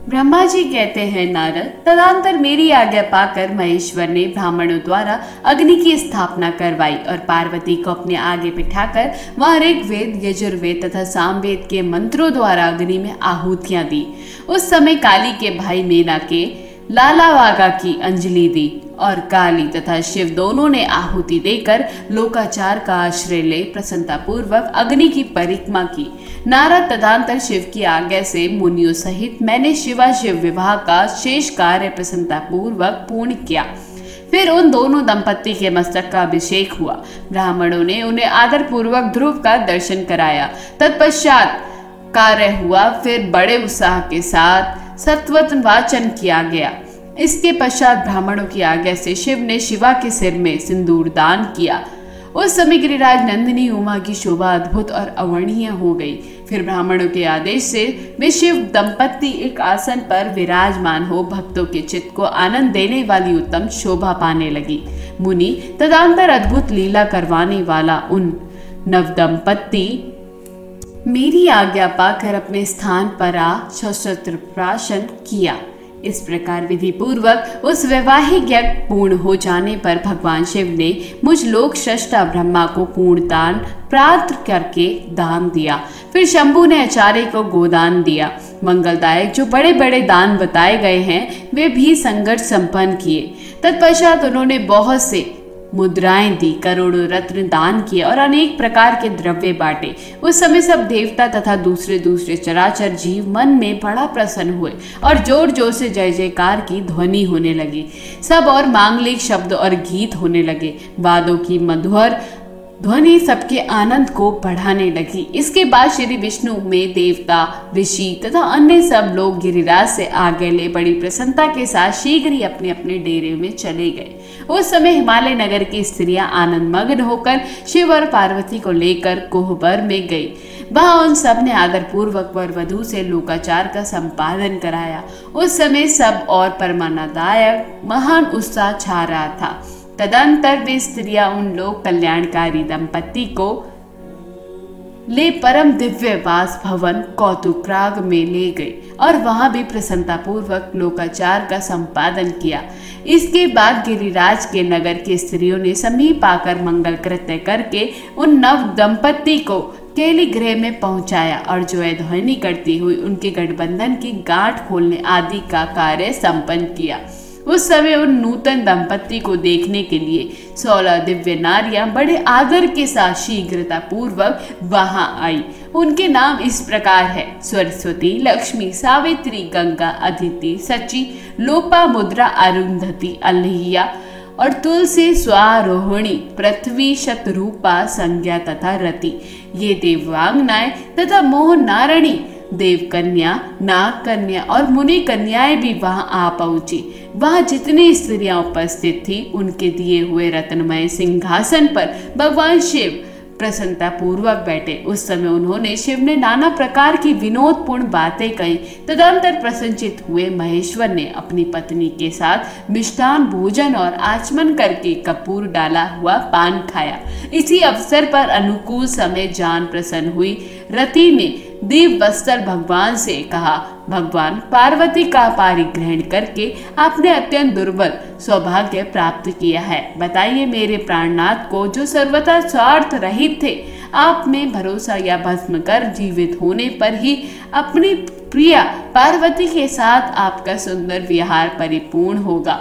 ब्रह्मा जी कहते हैं, नारद, तदंतर मेरी आज्ञा पाकर महेश्वर ने ब्राह्मणों द्वारा अग्नि की स्थापना करवाई और पार्वती को अपने आगे बिठाकर वहां ऋग्वेद, यजुर्वेद तथा सामवेद के मंत्रों द्वारा अग्नि में आहुतियां दी। उस समय काली के भाई मेना के लालावागा की अंजलि दी और काली तथा शिव दोनों ने आहुति देकर लोकाचार का आश्रय ले प्रसन्नता पूर्वक अग्नि की परिक्रमा की। नारद, तदंतर शिव की आज्ञा से मुनियों सहित मैंने शिवा शिव विवाह का शेष कार्य प्रसन्नता पूर्वक पूर्ण किया। फिर उन दोनों दंपत्ति के मस्तक का अभिषेक हुआ। ब्राह्मणों ने उन्हें आदर पूर्वक ध्रुव का दर्शन कराया। तत्पश्चात कार्य हुआ। फिर बड़े उत्साह के साथ सत्वत वाचन किया गया। इसके पश्चात ब्राह्मणों की आज्ञा से शिव ने शिवा के सिर में सिंदूर दान किया। उस समय गिरिराज नंदिनी उमा की शोभा अद्भुत और अवर्णीय हो गई। फिर ब्राह्मणों के आदेश से वे शिव दंपत्ति एक आसन पर विराजमान हो भक्तों के चित्त को आनंद देने वाली उत्तम शोभा पाने लगी। मुनि, तदंतर अद्भुत लीला करवाने वाला उन नव दंपत्ति मेरी आज्ञा पाकर अपने स्थान पर आ सशस्त्र प्राशन किया। इस प्रकार विधि पूर्वक उस वैवाहिक यज्ञ पूर्ण हो जाने पर भगवान शिव ने मुझ लोक सृष्टा ब्रह्मा को पूर्ण दान प्राप्त करके दान दिया। फिर शंभु ने आचार्य को गोदान दिया। मंगलदायक जो बड़े बड़े दान बताए गए हैं वे भी संघर्ष संपन्न किए। तत्पश्चात उन्होंने बहुत से मुद्राएं दी, करोड़ों रत्न दान किए और अनेक प्रकार के द्रव्य बांटे। उस समय सब देवता तथा दूसरे दूसरे चराचर जीव मन में बड़ा प्रसन्न हुए और जोर जोर से जय जयकार की ध्वनि होने लगी। सब और मांगलिक शब्द और गीत होने लगे। वादों की मधुर ध्वनि सबके आनंद को बढ़ाने लगी। इसके बाद श्री विष्णु में देवता, ऋषि तथा अन्य सब लोग गिरिराज से आगे ले बड़ी प्रसन्नता के साथ शीघ्र ही अपने अपने डेरे में चले गए। उस समय हिमालय नगर की स्त्रियां आनंद मग्न होकर शिव और पार्वती को लेकर कोहबर में गई। वहां उन सब ने आदर पूर्वक वर वधू से लोकाचार का संपादन कराया। उस समय सब और परमानंददायक महान उत्साह छा रहा था। तदंतर वे स्त्रियां उन लोक कल्याणकारी दंपत्ति को ले परम दिव्य वास भवन कौतुकराग में ले गए और वहां भी प्रसन्नता पूर्वक लोकाचार का संपादन किया। इसके बाद गिरिराज के नगर के स्त्रियों ने समीप आकर मंगल कृत्य करके उन नव दंपत्ति को केली गृह में पहुंचाया और जो ध्वनि करती हुई उनके गठबंधन की गांठ खोलने आदि का कार्य संपन्न किया। उस समय उन नूतन दंपत्ति को देखने के लिए 16 दिव्य नारियां बड़े आदर के साथ शीघ्रता पूर्वक वहां आई। उनके नाम इस प्रकार है: सरस्वती, लक्ष्मी, सावित्री, गंगा, अदिति, सची, लोपा, मुद्रा, अरुंधति, अल्हिया और तुलसी, स्वारोहिणी, पृथ्वी, शतरूपा, संज्ञा तथा रति। ये देवांगनाएं तथा मोह नारणी, देव कन्या, नाग कन्या और मुनि कन्याएं भी वहां आ पहुंची। वहां जितनी स्त्रियां उपस्थित थी उनके दिए हुए रत्नमय सिंहासन पर भगवान शिव प्रसन्नता पूर्वक बैठे। उस समय उन्होंने शिव ने नाना प्रकार की विनोदपूर्ण बातें कही। तदंतर प्रसन्नचित हुए महेश्वर ने अपनी पत्नी के साथ मिष्टान भोजन और आचमन करके कपूर डाला हुआ पान खाया। इसी अवसर पर अनुकूल समय जान प्रसन्न हुई रति ने दिव्य वस्त्र भगवान से कहा, भगवान, पार्वती का पारिग्रहण करके आपने अत्यंत दुर्बल सौभाग्य प्राप्त किया है। बताइए मेरे प्राणनाथ को, जो सर्वथा स्वार्थ रहित थे, आप में भरोसा या भस्म कर जीवित होने पर ही अपनी प्रिया पार्वती के साथ आपका सुंदर विहार परिपूर्ण होगा।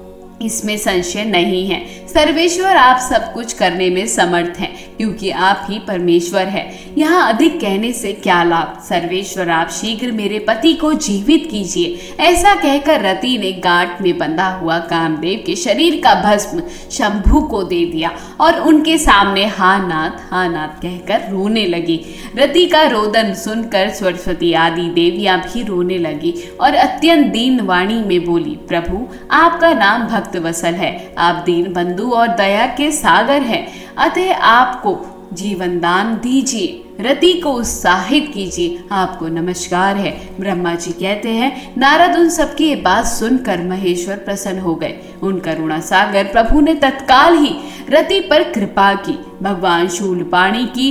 इसमें संशय नहीं है। सर्वेश्वर आप सब कुछ करने में समर्थ हैं, क्योंकि आप ही परमेश्वर हैं। यहाँ अधिक कहने से क्या लाभ। सर्वेश्वर आप शीघ्र मेरे पति को जीवित कीजिए। ऐसा कहकर रति ने गांठ में बंधा हुआ कामदेव के शरीर का भस्म शंभु को दे दिया और उनके सामने हा नाथ कहकर रोने लगी। रति का रोदन सुनकर सरस्वती आदि देवियां भी रोने लगी और अत्यंत दीन वाणी में बोली, प्रभु, आपका नाम भक्त वत्सल है। आप दीन बंधु और दया के सागर हैं, अतः आपको जीवन दान दीजिए, रति को उत्साहित कीजिए। आपको नमस्कार है। ब्रह्मा जी कहते हैं, नारद उन सबकी ये बात सुनकर महेश्वर प्रसन्न हो गए। उन करुणा सागर प्रभु ने तत्काल ही रति पर कृपा की। भगवान शूलपाणी की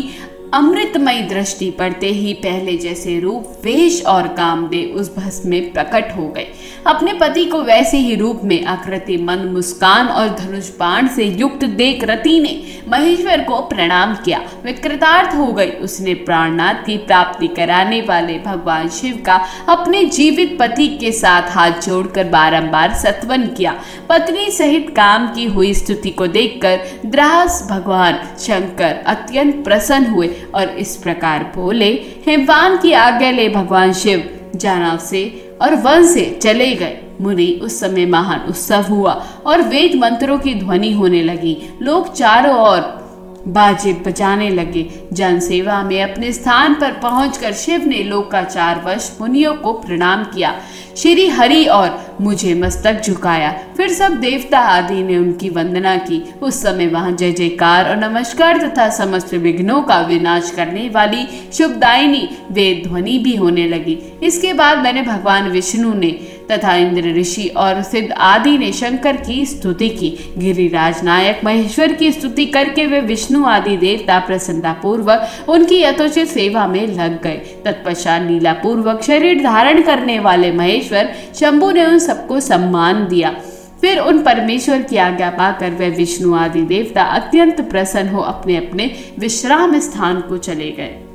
अमृतमयी दृष्टि पड़ते ही पहले जैसे रूप, वेश और कामदेव उस भस्म में प्रकट हो गए। अपने पति को वैसे ही रूप में आकृति मंद मुस्कान और धनुष बाण से युक्त देख रति ने महेश्वर को प्रणाम किया। वे कृतार्थ हो गई। उसने प्राणनाथ की प्राप्ति कराने वाले भगवान शिव का अपने जीवित पति के साथ हाथ जोड़कर बारंबार सत्वन किया। पत्नी सहित काम की हुई स्तुति को देखकर द्रास भगवान शंकर अत्यंत प्रसन्न हुए और इस प्रकार बोले, हिमवान की आज्ञा ले भगवान शिव जानव से और वन से चले गए। मुनि उस समय महान उत्सव हुआ और वेद मंत्रों की ध्वनि होने लगी। लोग चारों ओर बाजे बजाने लगे। जन सेवा में अपने स्थान पर पहुंचकर शिव ने लोकाचारवश मुनियों को प्रणाम किया। श्री हरि और मुझे मस्तक झुकाया। फिर सब देवता आदि ने उनकी वंदना की। उस समय वहां जय जयकार और नमस्कार तथा समस्त विघ्नों का विनाश करने वाली शुभदायिनी वेद ध्वनि भी होने लगी। इसके बाद मैंने भगवान विष्णु ने तथा इंद्र ऋषि और सिद्ध आदि ने शंकर की स्तुति की। गिरिराज नायक महेश्वर की स्तुति करके वे विष्णु आदि देवता प्रसन्नता पूर्वक उनकी यथोचित सेवा में लग गए। तत्पश्चात लीला पूर्वक शरीर धारण करने वाले महेश्वर शंभु ने उन सबको सम्मान दिया। फिर उन परमेश्वर की आज्ञा पाकर वे विष्णु आदि देवता अत्यंत प्रसन्न हो अपने अपने विश्राम स्थान को चले गए।